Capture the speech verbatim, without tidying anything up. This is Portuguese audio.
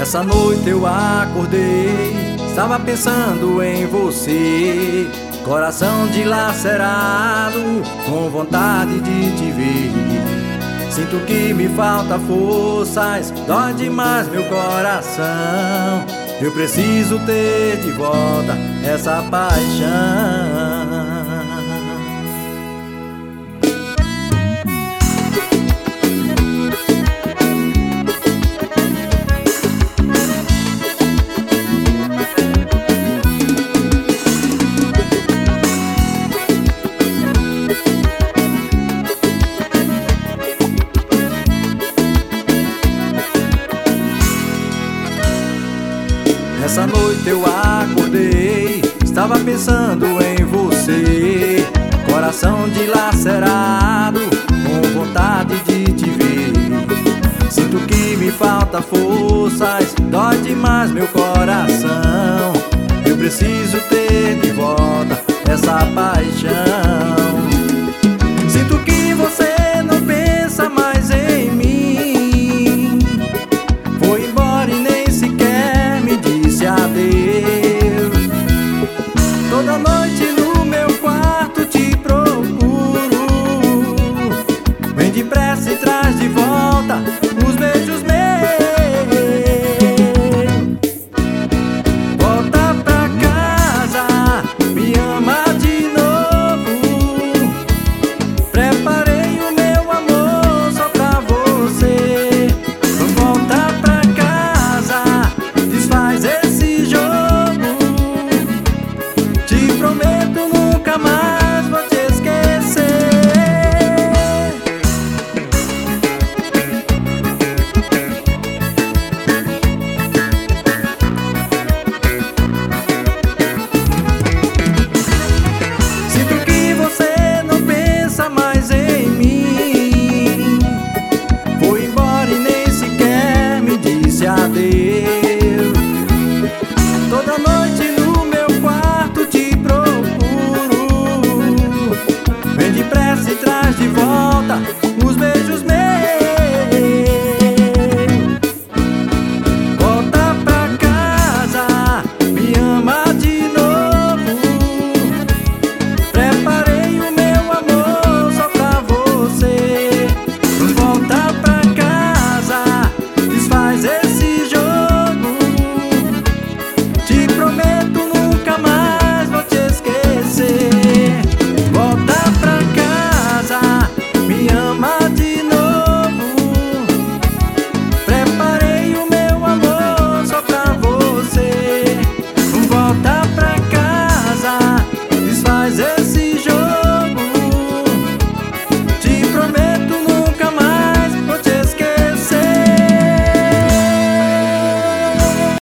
Essa noite eu acordei, estava pensando em você, coração dilacerado, com vontade de te ver. Sinto que me falta forças, dói demais meu coração. Eu preciso ter de volta essa paixão. Essa noite eu acordei, estava pensando em você, coração dilacerado, com vontade de te ver. Sinto que me falta forças, dói demais meu coração.